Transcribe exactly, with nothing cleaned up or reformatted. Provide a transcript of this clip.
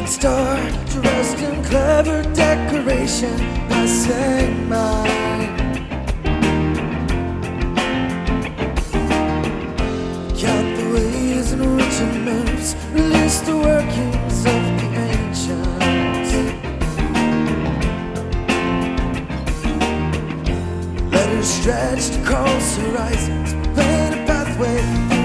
star dressed in clever decoration, I sang mine. Count the ways in which it moves, release the workings of the ancients. Letters stretched across horizons, paint a pathway.